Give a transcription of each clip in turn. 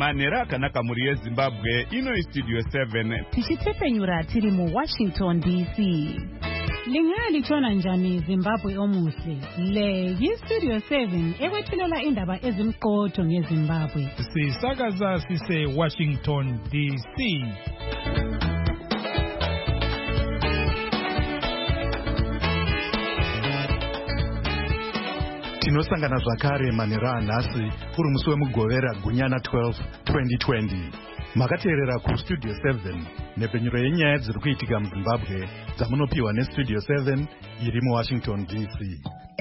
Manera akanaka muri yeZimbabwe ino istudio 7 tichitepenyura tiri muWashington DC. Lingalitshona njani Zimbabwe omuhle? Le yistudio 7 ekwethulela indaba ezimqotho ngeZimbabwe. Sisakaza sise Washington DC. Tinosangana zvakare Manera nhasi uri musi wemugovera gunyana 12 2020. Makateerera kustudio 7 nepenyuro yenyaya dziri kuitika muZimbabwe dzamunopiwa nestudio 7 iri muWashington DC.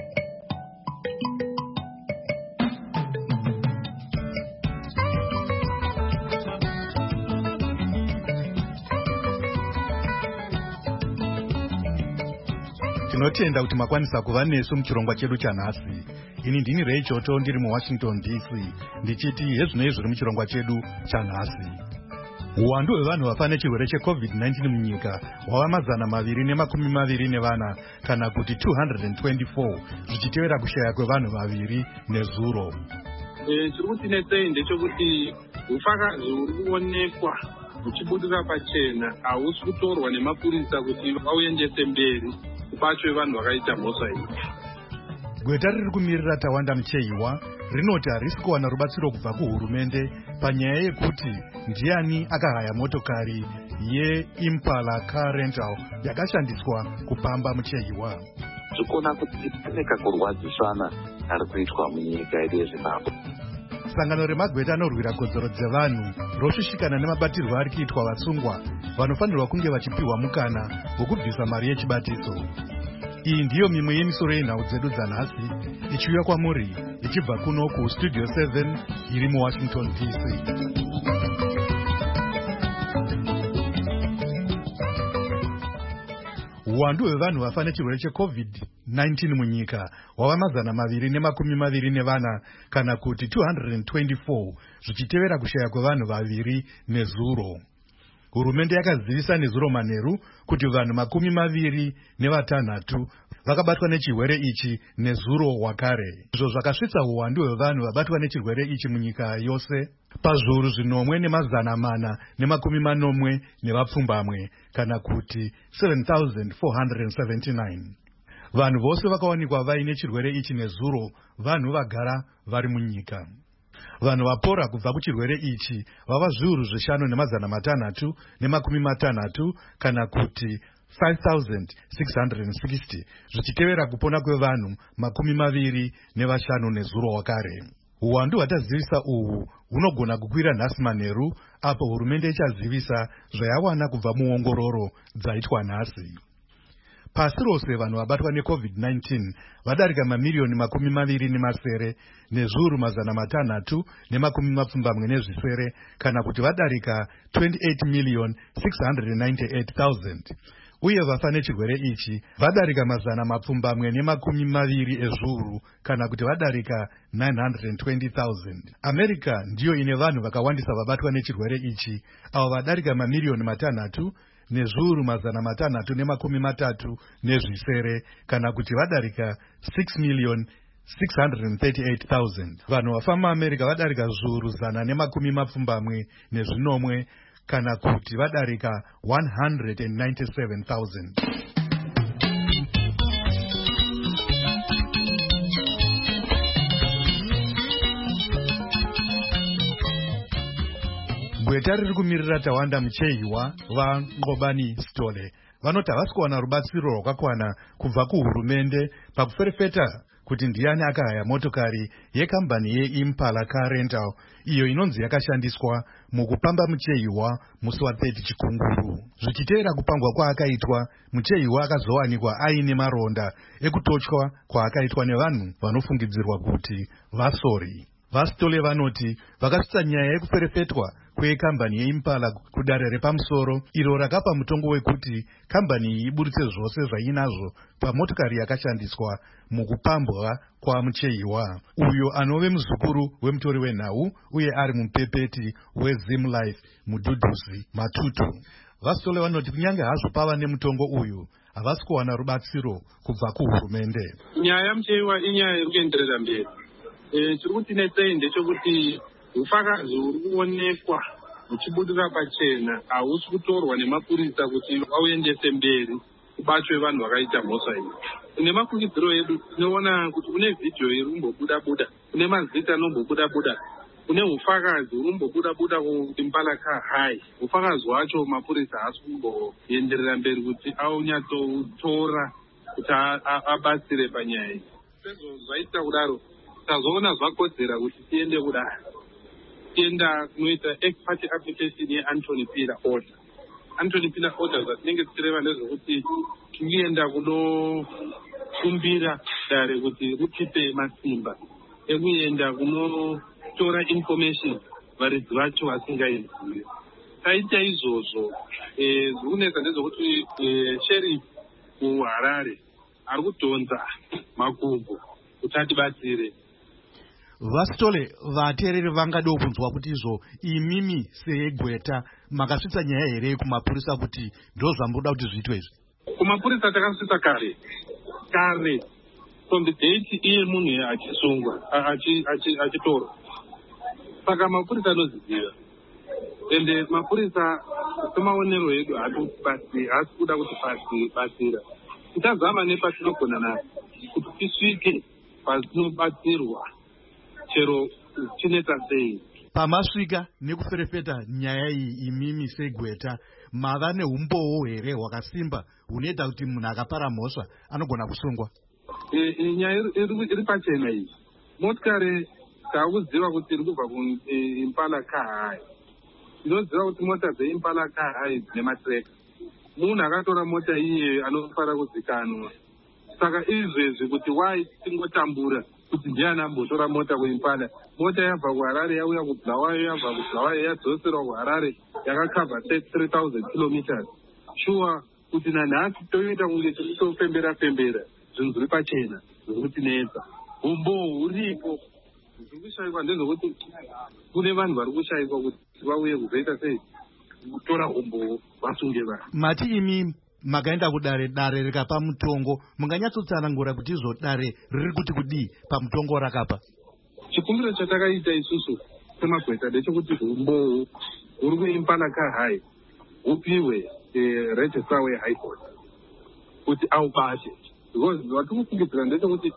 Tinotenda kuti makwanisa kuva nesu muchirongwa chedu chanhasi. Ini ndini Ray Choto ndiri muWashington DC ndichiti hezvinoi zviri muchirongwa chedu chanhasi. Uwandu hwevanhu vafa nechirwere cheCovid-19 munyika hwava 224 kana kuti 224 zvichitevera kushaya kwevanhu 2 nezuro. Chiri kutinetsei ndechekuti ufakazi huri kuonekwa huchibudika pachena hausi kutorwa nemapurisa kuti vauendese mberi kupacho vanhu vakaita mhosva iyi. Gweta riri kumirira Tawanda Mucheiwa rinoti harisi kuwana rubatsiro kubva kuhurumende panyaya yekuti ndiani akahaya motokari yeImpala car rental yakashandiswa kupamba Mucheiwa. Tikuona kuti pane kakurwadzisana kari kuitwa munyika yedu yeZimbabwe. Sangano remagweta anorwira kodzero dzevanhu roshushikana nemabatirwo ari kuitwa vasungwa vanofanirwa kunge vachipiwa mukana wokubvisa mari yechibatiso. Iyi ndiyo mimwe yemisoro yenhau dzedu dzanhasi ichiuya kwamuri ichibva kuno kustudio 7 iri muWashington DC. Uwandu hwevanhu vafa nechirwere cheCovid-19 munyika hwava 224 kana kuti 224 zvichitevera kushaya kwevanhu 2 nezuro. Hurumende yakazivisa nezuro manheru kuti vanhu 26 vakabatwa nechirwere ichi nezuro hwakare. Izvo zvakasvitsa uwandu hwevanhu vabatwa nechirwere ichi munyika yose pazviuru 440 nevapfumbamwe kana kuti 7,479. Vanhu vose vakawanikwa vaine chirwere ichi nezuro vanhu vagara vari munyika. Vanhu vapora kubva kuchirwere ichi vava 5,660 kana kuti 5,660 zvichitevera kupona kwevanhu 25 nezuro hwakare. Uwandu hwatazivisa uhu hunogona kukwira nhasi manheru apo hurumende ichazivisa zvayawana kubva muongororo dzaitwa nhasi. Pasi rose vanhu vabatwa neCovid-19 vadarika mamiliyoni 20 nezviuru 670 kana kuti vadarika 28,698,000. Uye vafa nechirwere ichi vadarika 220 ezviuru kana kuti vadarika 920,000. America ndiyo ine vanhu vakawandisa vabatwa nechirwere ichi avo vadarika mamiliyoni 3 nezviuru 630 kana kuti vadarika 6,638,000. Vanhu vafa muAmerica vadarika zviuru 120 kana kuti vadarika 197,000. Gweta riri kumirira Tawanda Mucheiwa vaNqobani Stole vanoti havasi kuwana rubatsiro rwakakwana kubva kuhurumende pakuferefeta kuti ndiani akahaya motokari yekambani yeImpala car rental iyo inonzi yakashandiswa mukupamba Mucheiwa musi wa30 Chikunguru. Zvichitevera kupambwa kwaakaitwa, Mucheiwa akazowanikwa aine maronda ekutotywa kwaakaitwa nevanhu vanofungidzirwa kuti vasori. VaStole vanoti vakasvitsa nyaya yekuferefetwa kwekambani yeImpala kudare repamusoro iro rakapa mutongo wekuti kambani iyi iburitse zvose zvainazvo pamotokari yakashandiswa mukupambwa kwaMucheiwa, uyo anove muzukuru wemutori wenhau uye ari mupepeti weZimlife Mudhudhuzi Matutu. VaStole vanoti kunyange hazvo pava nemutongo uyu havasi kuwana rubatsiro kubva kuhurumende. Nyaya yaMucheiwa inyaya iri kuenderera mberi. Chiri kutinetsei ndechekuti ufakazi uri kuonekwa uchibudira pachena hausi kutorwa nemapurisa kuti auendese mberi kubatwe vanhu vakaita mhosva iyi. Nemafungidziro edu tinoona kuti kune vhidhiyo iri kumbobuda-buda, kune mazita anombobuda-buda, kune ufakazi uri kumbobuda-buda kuimpala kahai. Ufakazi hwacho mapurisa haasi kumboenderera mberi kuti aunyatsotora kuti abatsire panyaya iyi. Sezvo zvaita kudaro tazoona zvakodzera kuti tiende kudaro, tienda kunoita ex parte application yeAnthony Piller order. Anthony Piller order zvatinenge tichireva ndezvekuti tinoenda kunokumbira dare kuti ritipe masimba ekuenda kunotora information varidzi vacho vasingaizii. Taita izvozvo zvikunetsa ndezvekuti sheriff kuHarare ari kudhonza makumbo kuti atibatsire. Vasitole, vateereri vangado kunzwa kuti izvo imimi seGweta makasvitsa nyaya here kumapurisa kuti ndo zvamboda kuti zviitwe izvi? Kumapurisa takasvitsa kare from the date iye munhu achisungwa achitorwa. Saka mapurisa anozviziva, ende mapurisa semaonero edu haasi kuda kuti batsira. Tichazama nepatinogona napo kuti tisvike patinobatsirwa chero chinetsa sei. Pamasvika nekuferefeta nyaya iyi imimi seGweta mava neumbowo here hwakasimba hunoita kuti munhu akapara mhosva anogona kusungwa? Nyaya iri pachena iyi. Motikari taakuziva kuti iri kubva kuimpala kahai. Tinoziva kuti mota dzeimpala kahai dzine matreka. Munhu akatora mota iye anofara kuzikanwa. Saka izvezvi kuti wai tingotambura kuti ndiani ambotora mota kuimpala. Mota yabva kuHarare yauya kuBulawayo, yabva kuBulawayo yadzoserwa kuHarare yakakabva 3000 kilometers. Shuwa kuti nanhasi toita kunge tichitofembera zvinhu zviri pachena zviri kutinetsa. Umbo huripo zviri kushayikwa ndezvokuti kune vanhu vari kushayikwa kuti vauye kuzoita sei kutora umbo vasunge vanhu. Mati imi makaenda kudare rikapa mutongo, munganyatsotsanangura kuti izvo dare riri kuti kudii pamutongo rakapa? Chikumbiro chatakaita isusu semaGweta ndechekuti umbo huri kuimpala kahai hupiwe registrar weHigh Court kuti aubate. Because vatikufungidzira ndechekuti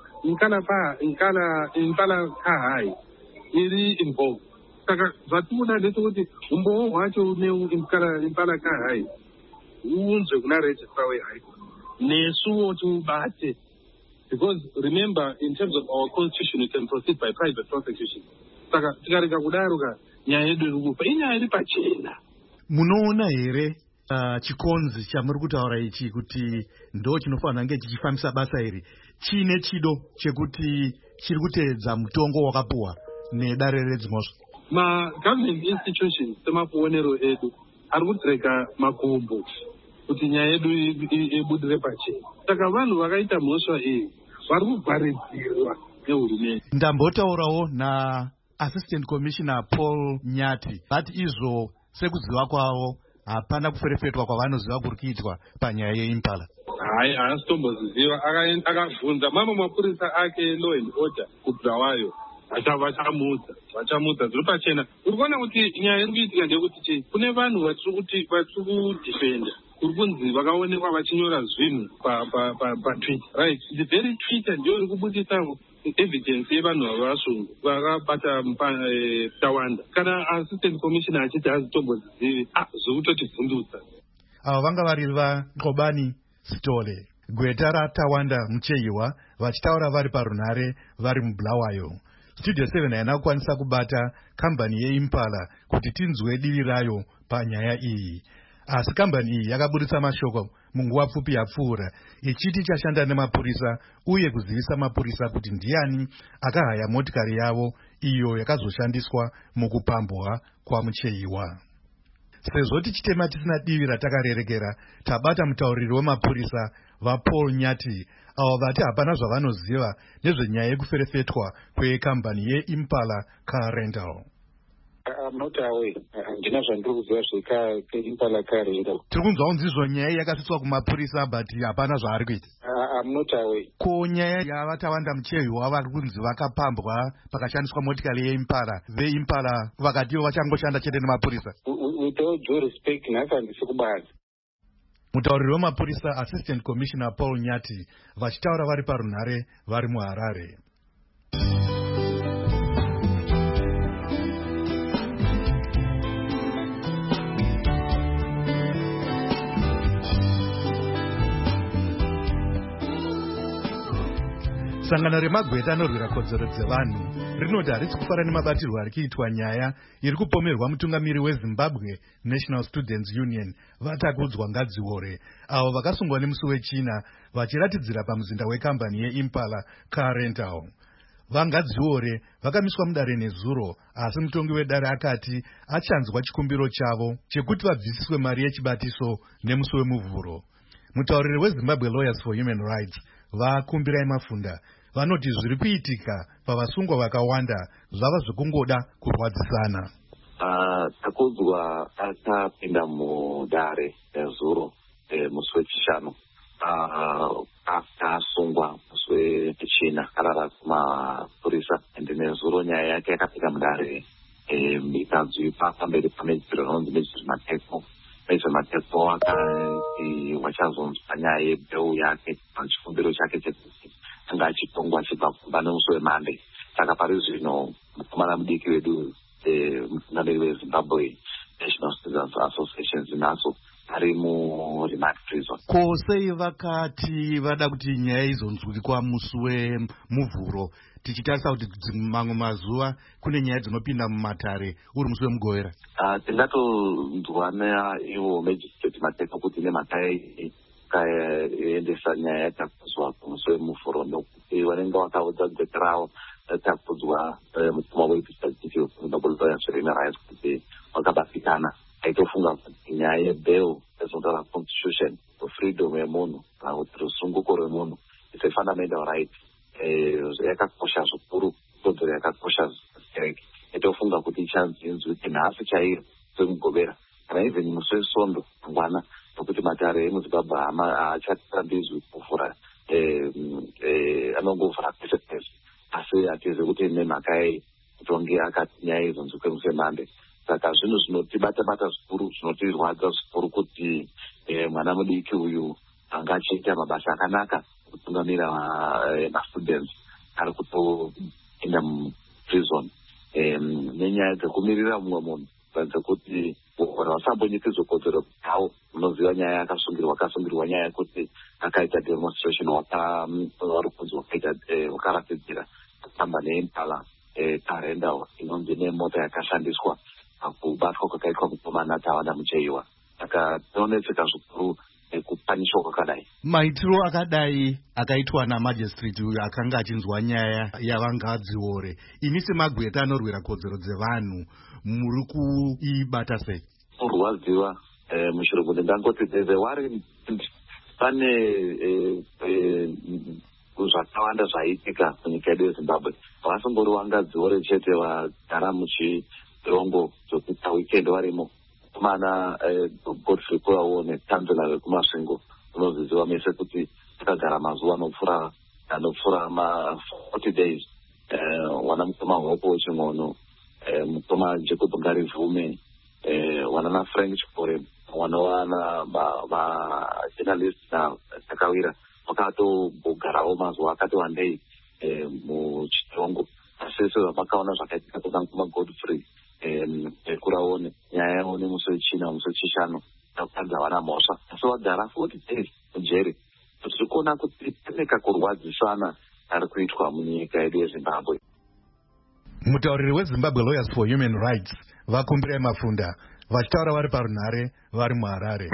impala kahai iri involved. Saka zvatikuda ndechekuti umbowo hwacho impala kahai unzwe kuna registrar weHigh Court nesuwo tiubate. Because remember, in terms of our constitution, we can proceed by private prosecution. Saka tikareka kudaro nyaya yedu iri kufa inyaya iri pachena. Munoona here chikonzi chamuri kutaura ichi kuti ndo chinofanira kunge chichifambisa basa iri chine chido chekuti chiri kuteedza mutongo wakapuwa nedare redzimhosva? Ma-government institutions semakuonero edu ari kutireka makumbo kuti nyaya yedu ibudire pachena. Saka vanhu vakaita mhosva iyi vari kuvharidzirwa nehurumende. Ndambotaurawo naAssistant Commissioner Paul Nyati vati izvo sekuziva kwavo hapana kuferefetwa kwavanoziva kuri kuitwa panyaya yeimpala. Haasi tomboziziva. Akabvunza mamwe mapurisa ake law and order kuBulawayo vachamudza zviri pachena. Uri kuona kuti nyaya iri kuitika ndeyekuti kune vanhu vatiri kudhifenda kuri kunzi vakaonekwa vachinyora zvinhu paTwitter. Right, the very Twitter ndiyo iri kubudisa evidence yevanhu ava vasungu vakabata Tawanda. Kana Assistant Commissioner achiti hazitombozizivi zvekutotivhundutsa. Ava vanga vari vaNqobani Sitole, Gweta raTawanda Muchehiwa vachitaura vari parunhare vari muBulawayo. Studio 7 haina kukwanisa kubata kambani yeImpala kuti tinzwe divi rayo panyaya iyi. Asi kambani iyi yakabudisa mashoko munguva pfupi yapfuura ichiti chashanda nemapurisa uye kuzivisa mapurisa kuti ndiani akahaya motikari yavo iyo yakazoshandiswa mukupambwa kwaMuchehiwa. Sezvo tichitema tisina divi ratakarerekera, tabata mutauriri wemapurisa vaPaul Nyati avo vati hapana zvavanoziva nezvenyaya yekuferefetwa kwekambani yeImpala Car Rental. I'm not aware. Handina zvandiri kuziva zveimpala car rental. Tiri kunzwa kunzi izvo nyaya yakasvitswa kumapurisa but hapana zvaari kuita. I'm not aware. Ko nyaya yavatawanda muchehiwa vari kunzi vakapambwa pakashandiswa motikari yeimpara, veimpara vakatiwo vachangoshanda chete nemapurisa. With all due respect, nhasi handisi kubazi. Mutauriri wemapurisa Assistant Commissioner Paul Nyati vachitaura vari parunhare vari muHarare. Sangano remagweta anorwira kodzero dzevanhu rinoti harisi kufara nemabatirwo ari kuitwa nyaya iri kupomerwa mutungamiri weZimbabwe National Students Union vatakudzwa Ngadziore, avo vakasungwa nemusi wechina vachiratidzira pamuzinda wekambani yeImpala Car Rental. VaNgadziore vakamiswa mudare nezuro, asi mutongi wedare akati achanzwa chikumbiro chavo chekuti vabvisiswe mari yechibatiso nemusi wemuvhuro. Mutauriri weZimbabwe Lawyers for Human Rights vakumbirai Mafunda vanoti zviri kuitika pavasungwa vakawanda zvava zvekungoda kurwadzisana. Takudzwa akapinda mudare nezuro musi wechishanu akasungwa musi wechina arara kumapurisa ende nezuro nyaya yake yakapinda mudare ikadzvipa pamberi pamedziro inonzi Medziri Matepo akati wachazonzwa nyaya yebheu yake pachikumbiro chake chekuti anga achitongwa achibva kumba nemusi weMonday. Saka pari zvino mukomana mudiki wedu mutungamiri weZimbabwe National Students Association zinaso ari muremand prison. Ko sei vakati vada kuti nyaya izonzwikwa musi wemuvhuro, tichitarisa kuti mamwe mazuva kune nyaya dzinopinda mumatare uri musi wemugovera? Tingatonzwa naivo Magistrate Matepo kuti nematai kaendesa nyaya yatakudzwa musi wemuvhuro nokuti vanenge vakaudza gwete ravo takudzwa mukoma weDistrict Honorable Lawyers for Human Rights kuti vakabatikana aitofunga kuti nyaya yebheu ezondola constitution freedom yemunhu kana kuti rusunguko rwemunhu is a fundamental right, yakakosha zvikuru, kodzero yakakosha zvikereke. Aitofunga kuti ichanzinzwi nhasi chaiyo semugovera kana even musi weSondo mangwana, nokuti matare emuZimbabwe haachatambidzwi kuvhura, anongovhura pese pese, asi hatizi kuti nemhaka yei kutonge akati nyaya izonzwikwe musi weMonday. Saka zvinhu zvinotibata zvikuru, zvinotirwadza zvikuru kuti mwana mudiki uyu anga achiita mabasa akanaka kutungamira mastudents ari kutoenda muprison nenyaya dzekumirira mumwe munhu dzekuti vasambonyikidzwe kodzero dzavo. Munoziva nyaya akasungirwa nyaya yekuti akaita demonstration vari kunzi wakaratidzira kutamba neimpala Car Rental inonzi nemota yakashandiswa kubatwa kwakaitwa mukomana Tawanda Mucheiwa. Saka tinonetseka zvikuru kupanishwa kwakadai. Maitiro akadai akaitwa namajistrate uyo akanga achinzwa nyaya yaVaNgadziore, imi semagweta anorwira kodzero dzevanhu muri kuibata sei? Kurwadziwa muchirungu ndingangoti the worry, pane zvakawanda zvaitika munyika yedu yeZimbabwe. Havasingori vaNgadziore chete vagara muchirongo dzokuita weekend varimo. Kumana Godfrey Kurawo nekanzela vekumasvingo unoziziva mese kuti takagara mazuva anopfuura 40 days. Wana mukoma Hopo Weching'ono, mukoma Jacob Ngarivume, wana na Frank Chikore, wana journalist na Takawira vakatogarawo mazuva akati wandei muchirongo. Asi vakaona zvakaitika kuna mukoma Godfrey Kuraone nyaya yaone musi wechina musi wechishanu takutadza vana mhosva, asi vagara 40 days mujeri. Tiri kuona kuti pane kakurwadzisana ari kuitwa munyika yedu yeZimbabwe. Mutauriri weZimbabwe Lawyers for Human Rights vakumbirai Mafunda vachitaura vari parunhare vari muHarare.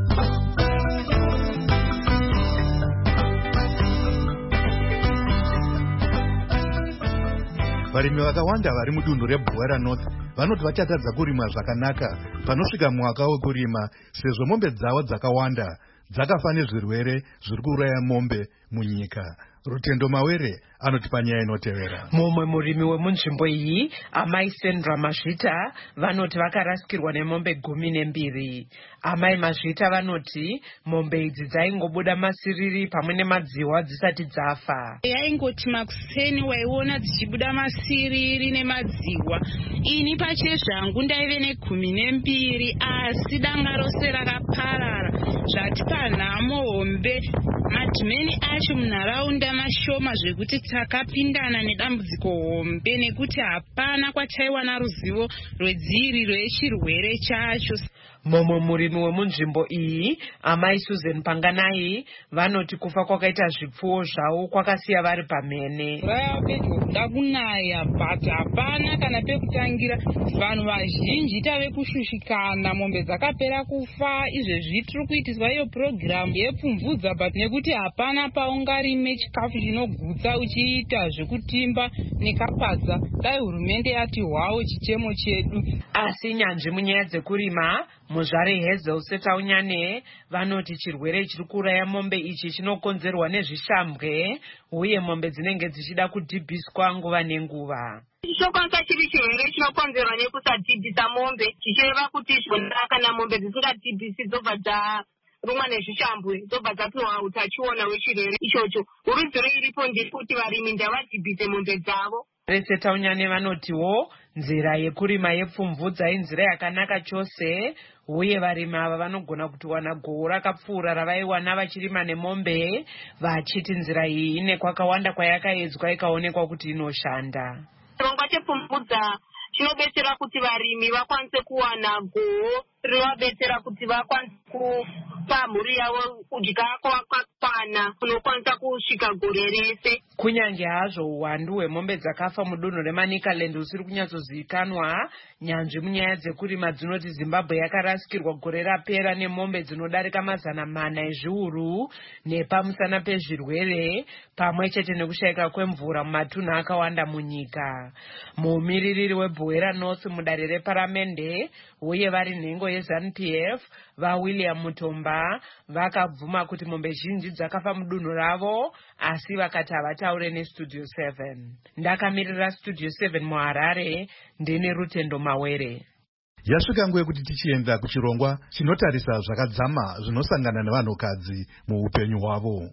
Varimi vakawanda vari mudunhu reBwera North vanoti vachatadza kurima zvakanaka panosvika mwaka wekurima, sezvo mombe dzavo dzakawanda dzakafa nezvirwere zviri kuuraya mombe munyika. Rutendo Mawere anoti panyaya inotevera. Mumwe murimi wemunzvimbo iyi, amai Sandra Mazvita, vanoti vakarasikirwa nemombe 12. Amai Mazvita vanoti mombe idzi dzaingobuda masiriri pamwe nemadziwa dzisati dzafa. Yaingoti makuseni waiona dzichibuda masiriri nemadziwa. Ini pache zvangu ndaive ne12, asi danga rose rakaparara. Zvatipa nhamo hombe madhimeni acho munharaunda mashoma zvekuti takapindana nedambudziko hombe nekuti hapana kwataiwana ruzivo rwedziriro yechirwere chacho. Mumwe murimi wemunzvimbo iyi, amai Susan Panganai, vanoti kufa kwakaita zvipfuwo zvavo kwakasiya vari pamhene. Vayapedza kuda kunaya, but hapana kana pekutangira. Vanhu vazhinji tave kushushikana, mombe dzakapera kufa. Izvezvi tiri kuitiswa iyo purogiramu yepfumvudza, but nekuti hapana paungarime chikafu chinogutsa uchiita zvekutimba nekapadza, dai hurumende yati hwawo chichemo chedu. Asi nyanzvi munyaya dzekurima, muzvare Hazel Setaunyane, vanoti chirwere chiri kuuraya mombe ichi chinokonzerwa nezvishambwe uye mombe dzinenge dzichida kudhibhiswa nguva nenguva. Chokwanisa chiri chirwere chinokonzerwa nekusadhibhisa mombe, chichireva kuti zvona kana mombe dzisingadhibhisi dzobva dzarumwa nezvishambwe, dzobva dzapiwa utachiona hwechirwere ichocho. Hurudziro iripo ndekuti varimi ngavadhibhise mombe dzavo. Setaunyane vanotiwo nzira yekurima yepfumvudza inzira yakanaka chose, uye varimi ava vanogona kutowana gohwo rakapfuura ravaiwana vachirima nemombe, vachiti nzira iyi ine kwakawanda kwayakaedzwa ikaonekwa kuti inoshanda. Chirongwa chepfumvudza chinobetsera kuti varimi vakwanise kuwana gohwo rinovabetsera kuti vakwanise kupa mhuri yavo kudya kwakakwana kunokwanisa kusvika gore rese. Kunyange hazvo uwandu hwemombe dzakafa mudunhu reManicaland usiri kunyatsozivikanwa, nyanzvi munyaya dzekurima dzinoti Zimbabwe yakarasikirwa gore rapera nemombe dzinodarika 400 ezviuru nepamusana pezvirwere pamwe chete nekushayika kwemvura mumatunhu akawanda munyika. Mumiririri weBwera North mudare reparamende uye vari nhengo yeZANU-PF vaWilliam Mutomba vakabvuma kuti mombe zhinji dzakafa mudunhu ravo, asi vakati havataure neStudio 7. Ndakamirira Studio 7 muHarare, ndine Rutendo Mawere. Yasvika nguva yekuti tichienda kuchirongwa chinotarisa zvakadzama zvinosangana nevanhukadzi muupenyu hwavo.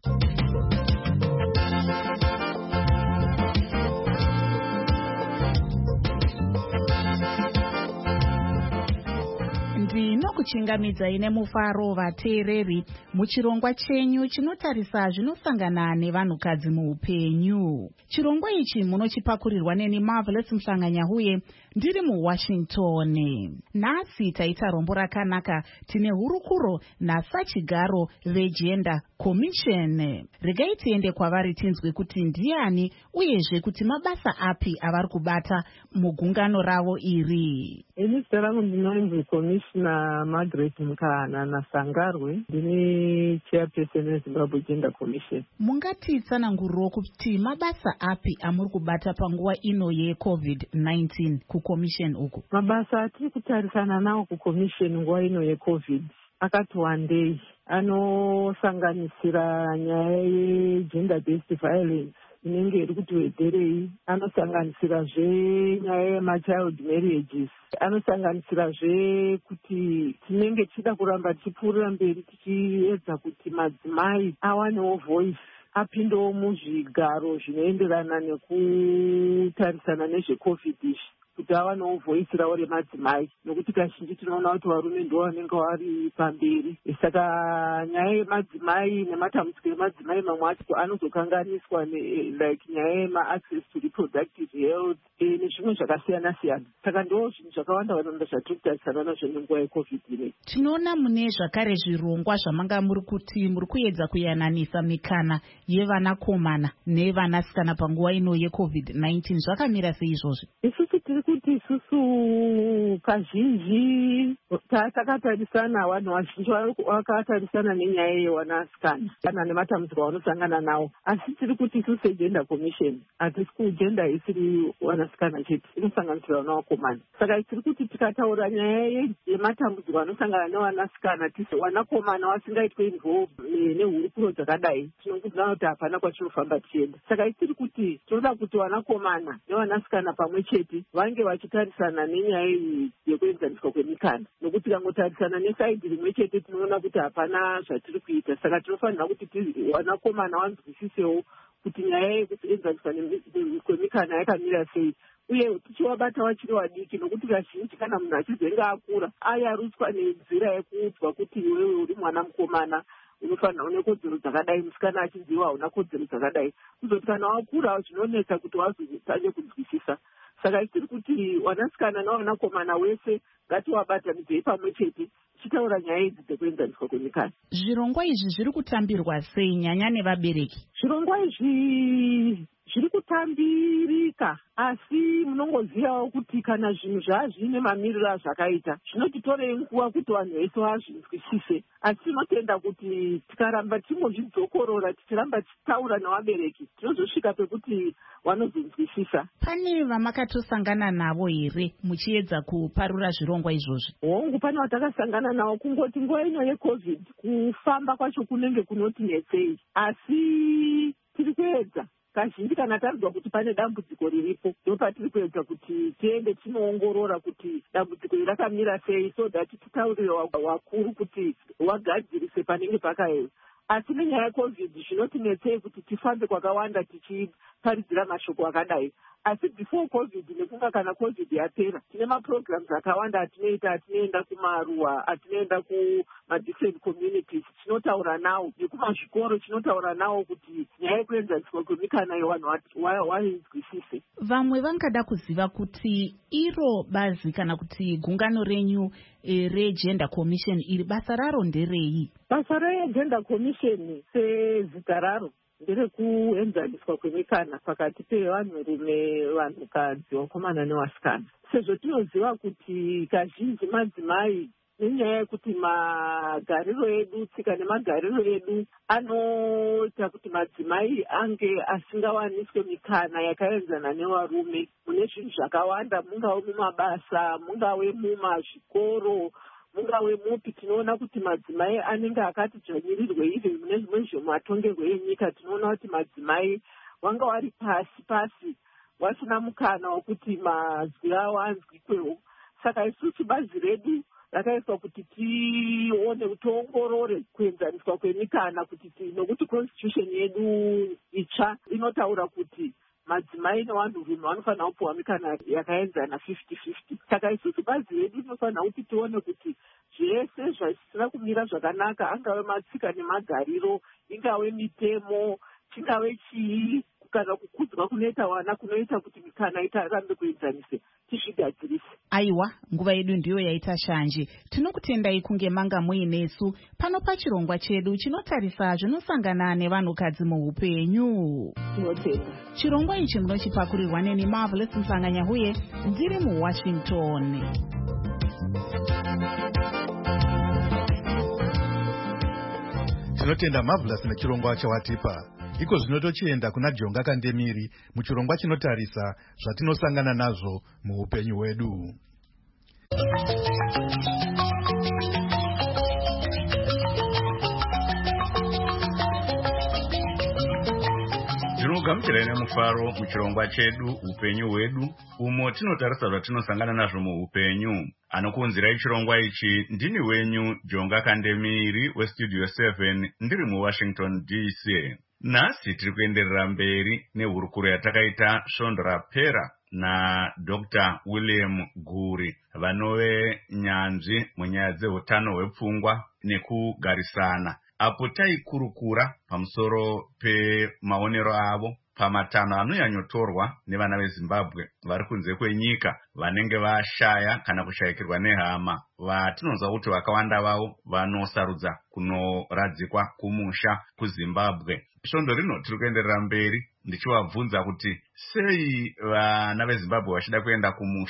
Ndinokuchingamidzai nemufaro vateereri muchirongwa chenyu chinotarisa zvinosangana nevanhukadzi muupenyu. Chirongwa ichi munochipakurirwa neni Marvelous Mhlanganyahuye ndiri muWashington. Nhasi taita rombo rakanaka, tine hurukuro nasachigaro veGender Commission. Regai tiende kwavari tinzwe kuti ndiani uyezve kuti mabasa api avari kubata mugungano ravo iri. Ini zita rangu ndinonzi Commissioner Margaret Mkana Nasangarwe, ndini chairperson weZimbabwe Gender Commission. Mungatitsananguriro kuti mabasa api amuri kubata panguva ino yeCovid-19 kuCommission uku? Mabasa atiri kutarisana nawo kuCommission nguva ino yeCovid akati wandei, anosanganisira nyaya yegender based violence inenge iri kutiwedzerei, anosanganisirazve nyaya yemachild marriages, anosanganisirazve kuti tinenge tichida kuramba tichipfuurira mberi tichiedza kuti madzimai awanewo voice, apindewo muzvigaro zvinoenderana nekutarisana nezveCovid izvi, kuti avanewo voice ravo remadzimai, nokuti kazhinji tinoona kuti varume ndo vanenge vari pamberi. Saka nyaya yemadzimai nematambudziko emadzimai mamwe acho anozokanganiswa like nyaya yema-access to reproductive health nezvimwe zvakasiyana siyana. Saka ndo zvinhu zvakawanda zvatiri kutarisana nazvo nenguva yeCovid inei. Tinoona mune zvakare zvirongwa zvamanga muri kuti muri kuedza kuyananisa mikana yevanakomana nevanasikana panguva ino yeCovid-19. Zvakamira sei izvozvi? Isusu tiri kuti isusu isusu kazhinji takatarisana, vanhu vazhinji vakatarisana nenyaya yevanasikana kana nematambudziko avanosangana nawo, asi tiri kuti isusu segender commission hatisi kugenda isiri vanasikana chete, inosanganisira vanavakomana. Saka tiri kuti tikataura nyaya yematambudziko anosangana nevanasikana tisi vanakomana vasingaitwe involve nehurukuro dzakadai, tinokudzana kuti hapana kwachinofamba tichienda. Saka tiri kuti tinoda kuti vanakomana nevanasikana pamwe chete vange vachitarisana nenyaya iyi yekuenzaniswa kwemikana, nokuti tikangotarisana nesaidhi rimwe chete tinoona kuti hapana zvatiri kuita. Saka tinofanira kuti vanakomana vanzwisisewo kuti nyaya yekuenzaniswa kwemikana yakamira sei, uye tichivabata vachiri vadiki, nokuti kazhinji kana munhu achizenge akura ayarutswa nenzira yekuudzwa kuti iwewe uri mwana mukomana unofanira une kodzero dzakadai, musikana achinziwa hauna kodzero dzakadai, kuzoti kana wakura zvinonetsa kuti wazotanye kunzwisisa. Saka tiri kuti vanasikana navanakomana wese ngativabatanidzei pamwe chete tichitaura nyaya idzi dzekuenzaniswa kwemikana. Zvirongwa izvi zviri kutambirwa sei nyanya nevabereki? Zvirongwa izvi zviri kutambirika, asi munongozivawo kuti kana zvinhu zvazvine mamiriro azvakaita zvinotitorei nguva kuti vanhu vese vazvinzwisise, asi tinotenda kuti tikaramba tingozvidzokorora tichiramba tichitaura nevabereki tinozosvika pekuti vanozonzwisisa. Pane vamakatosangana navo here muchiedza kuparura zvirongwa izvozvi? Hongu, pane vatakasangana navo, kungoti nguva ino yeCovid kufamba kwacho kunenge kunotinetsei, asi tiri kuedza. Kazhinji kana tarinzwa kuti pane dambudziko riripo, ndopatiri kuedza kuti tiende tinoongorora kuti dambudziko iri rakamira sei, so that titaurire wakuru kuti wagadzirise panenge pakaema. Asi nenyaya yeCovid zvinotinetsei kuti tifambe kwakawanda tichiparidzira mashoko akadai. Asi before COVID nekunga kana COVID yapera, tine maprograms akawanda atinoita, atinoenda kumaruwa, atinoenda kuma-different communities, tinotaura nawo, nekumazvikoro tinotaura nawo kuti nyaya yekuenzaniswa kwemikana yevanhu vainzwisise. Vamwe vangada kuziva kuti iro bazi kana kuti gungano renyu reGender Commission iri basa raro nderei? Basa reGender Commission sezita raro nderekuenzaniswa kwemikana pakati pevanhurume, vanhukadzi, vakomana nevasikana. Sezvo tinoziva kuti kazhinji madzimai nenyaya yekuti magariro edu, tsika nemagariro edu anoita kuti madzimai ange asingawaniswe mikana yakaenzana nevarume mune zvinhu zvakawanda, mungave mumabasa, mungave mumazvikoro, mungave mupi. Tinoona kuti madzimai anenge akati dzvanyirirwe ivi mune zvimwe zvematongerwo enyika. Tinoona kuti madzimai wanga wari pasi wasina mukana wekuti mazwi avo anzwikwewo. Saka isusu bazi redu rakaiswa kuti tiongorore kuenzaniswa kwemikana, kuti nokuti constitution yedu itsva inotaura kuti madzimai nevanhurume vanofanira kupiwa mikana yakaenzana 50-50. Saka isusu bazi redu rinofanira kuti tione kuti zvese zvisina kumira zvakanaka, angave matsika nemagariro, ingave mitemo, chingave chii, kana kukudzwa kunoita vana kunoita kuti mikana itarambe kuenzanise, tizvigadzirise. Aiwa, nguva yedu ndiyo yaita shanje. Tinokutendai kunge manga muinesu pano pachirongwa chedu chinotarisa zvinosangana nevanhukadzi muupenyu. Chirongwa ichi munochipakurirwa neni Marvelous Msanganyahuye, ndiri muWashington. Tinotenda Marvelous nechirongwa chawatipa. Iko zvinotochienda kuna Jonga Kandemiri muchirongwa chinotarisa zvatinosangana nazvo muupenyu hwedu. Tinogamuchirai nemufaro muchirongwa chedu upenyu hwedu, umo tinotarisa zvatinosangana nazvo muupenyu. Anokuunzirai chirongwa ichi ndini wenyu Jonga Kandemiri weStudio 7 ndiri muWashington DC. Nhasi tiri kuenderera mberi nehurukuro yatakaita svondo rapera naDr. William Guri, vanove nyanzvi munyaya dzeutano hwepfungwa nekugarisana, apo taikurukura pamusoro pemaonero avo pamatanho anonyanyotorwa nevana veZimbabwe vari kunze kwenyika vanenge vashaya kana kushayikirwa nehama, vatinonzwa kuti vakawanda vavo vanosarudza kunoradzikwa kumusha kuZimbabwe. Svondo rino tiri kuenderera mberi ndichivabvunza kuti sei vana veZimbabwe vachida kuenda kumusha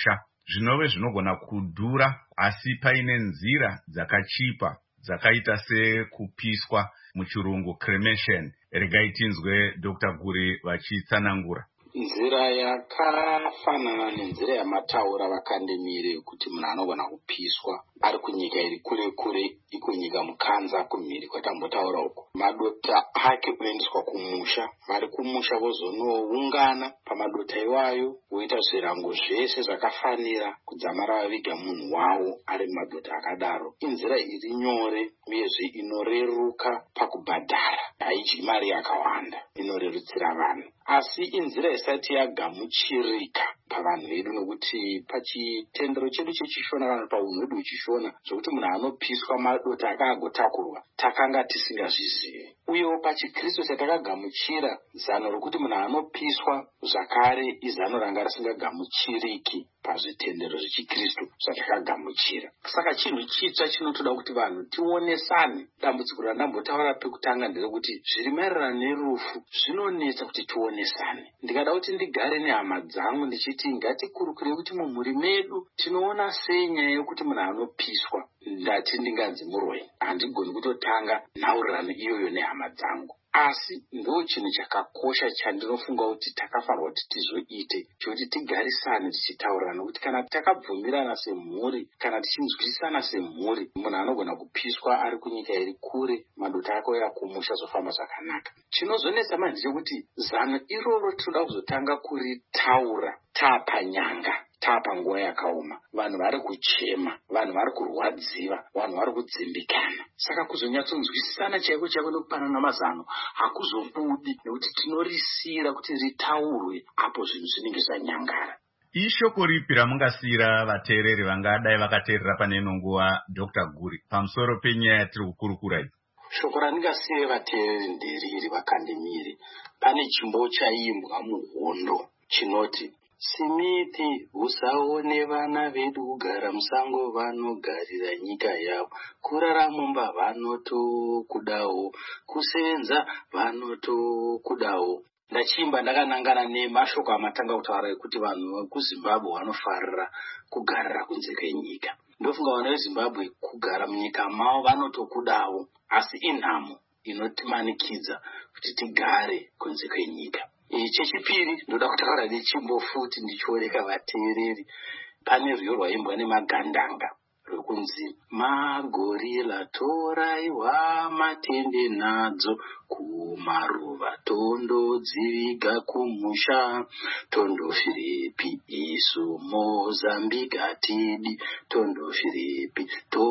zvinove zvinogona kudhura, asi paine nzira dzakachipa dzakaita sekupiswa, muchirungu cremation. Regai tinzwe Dr. Guri vachitsanangura. Nzira yakafanana nenzira yamataura vakandemire kuti munhu anogona kupiswa ari kunyika iri kure kure, iko nyika mukanza kumhiri kwatambotaura uko. Madota ake kuendeswa kumusha, vari kumusha vozonoungana pamadota iwayo, voita zvirango zvese zvakafanira kudzamara vaviga munhu wavo ari madota akadaro. Inzira iri nyore uyezve inoreruka pakubhadhara, haidyi mari yakawanda, inorerutsira vanhu. Asi inzira isati yagamuchirika pavanhu vedu, nokuti pachitendero chedu chechishona, vanhu paunhu hwedu hwechishona, zvokuti munhu anopiswa madota akagotakurwa takanga tisingazvizivi. Uyewo pachikristu chatakagamuchira zano rokuti munhu anopiswa zvakare izano ranga risingagamuchiriki pazvitendero zvechikristu zvatakagamuchira. Saka chinhu chitsva chinotoda kuti vanhu tionesane. Dambudziko randambotaura pekutanga nderekuti zviri maererano nerufu zvinonetsa kuti tionesane. Ndikada kuti ndigare nehama dzangu ndichiti ngatikurukure kuti mumhuri medu tinoona sei nyaya yokuti munhu anopiswa. Ndati ndinganzi muroi, handigoni kutotanga nhaurirano iyoyo nehama dzangu. Asi ndo chinhu chakakosha chandinofunga kuti takafanirwa kuti tizoite, chokuti tigarisane tichitaurirana kuti kana takabvumirana semhuri, kana tichinzwisisana semhuri, munhu anogona kupiswa ari kunyika iri kure, madota akauya kumusha zofamba zvakanaka. Chinozonetsa manje chekuti zano iroro tinoda kuzotanga kuritaura tapanyanga, tapanguva yakaoma, vanhu vari kuchema, vanhu vari kurwadziwa, vanhu vari kudzimbikana. Saka kuzonyatsonzwisisana chaiko chaiko nekupanana mazano hakuzobudi, nekuti tinorisira kuti ritaurwe apo zvinhu zvinenge zvanyangara. Ishoko ripi ramungasiyira vateereri vangadai vakateerera pane ino nguva, Dr. Guri, pamusoro penyaya yatiri kukurukura iyi? Shoko randingasiyire vateereri nderiri vakandemire. Pane chimbo chaimbwa muhondo chinoti, Simiti usaone vana vedu kugara musango, vanogarira nyika yavo, kurara mumba vanotokudawo, kusenza vanotokudawo. Ndachimba ndakanangana nemashoko amatanga kutaura ekuti vanhu vekuZimbabwe vanofarira kugarira kunze kwenyika. Ndofunga vanhu veZimbabwe kugara munyika mavo vanotokudawo, asi inhamo inotimanikidza kuti tigare kunze kwenyika. Chechipiri ndoda kutaura nechimbo futi ndichioreka vateereri. Pane rwiyo rwaimbwa nemagandanga rwekunzi, magorila toraiwa matende nadzo kumaruva, tondodziviga kumusha, tondofiripi isu Mozambique atidi, tondofiripi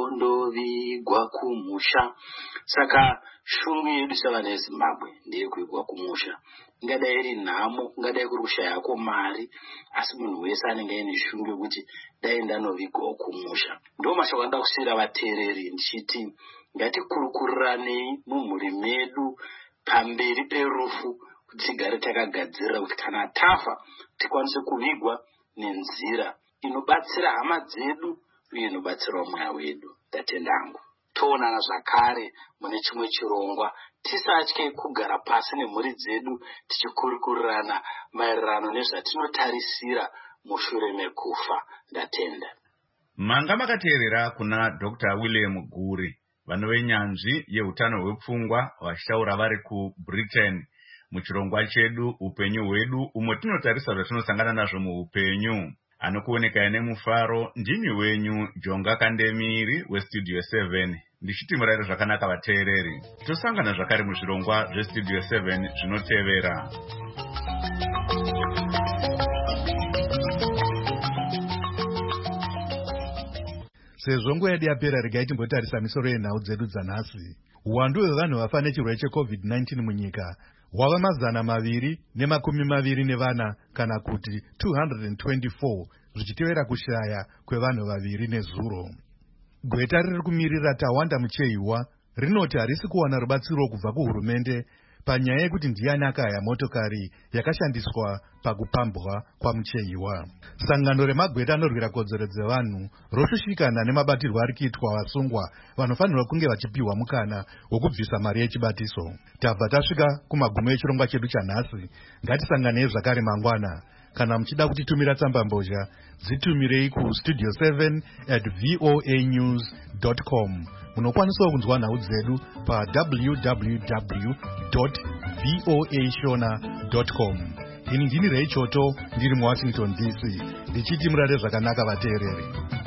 tondovigwa kumusha. Saka shungu yedu savana veZimbabwe ndeyekuigwa kumusha. Ingadai iri nhamo, ingadai kuri kushayako mari, asi munhu wese anenge aine shungu yokuti dai ndanovigwawo kumusha. Ndo mashoko andoda kusiyira vateereri ndichiti ngatikurukurirane mumhuri medu pamberi perufu, kuti tigare takagadzirira kuti kana tafa tikwanise kuvigwa nenzira inobatsira hama dzedu uye inobatsirawo mweya wedu. Tatendangu toonana zvakare mune chimwe chirongwa, tisatye kugara pasi nemhuri dzedu tichikurukurirana maererano nezvatinotarisira mushure mekufa. Ndatenda. Manga makateerera kuna Dr. William Guri, vanhu venyanzvi yeutano hwepfungwa vachitaura vari kuBritain muchirongwa chedu upenyu hwedu, umo tinotarisa zvatinosangana nazvo muupenyu. Anokuoneka nemufaro ndimi wenyu Jonga Kandemiri weStudio 7. Ndichiti murare zvakanaka vateereri. Tosangana zvakare muzvirongwa zveStudio 7 zvinotevera. Sezvo nguva yedu yapera, regai timbotarisa misoro yenhau dzedu dzanhasi. Uwandu hwevanhu vafa nechirwere cheCovid-19 munyika hwava 224 kana kuti 224, zvichitevera kushaya kwevanhu vaviri nezuro. Gweta riri kumirira Tawanda Mucheiwa rinoti harisi kuwana rubatsiro kubva kuhurumende panyaya yekuti ndiani akahaya motokari yakashandiswa pakupambwa kwaMucheiwa. Sangano remagweta anorwira kodzero dzevanhu roshushikana nemabatirwo ari kuitwa vasungwa vanofanirwa kunge vachipiwa mukana wokubvisa mari yechibatiso. Tabva tasvika kumagumo echirongwa chedu chanhasi. Ngatisanganei zvakare mangwana. kana muchida kutitumira tsambambozha dzitumirei kustudio 7@voanews.com. Munokwanisawo kunzwa nhau dzedu www.voashona.com. Ini ndini Ray Choto ndiri muWashington DC ndichiti murare zvakanaka vateereri.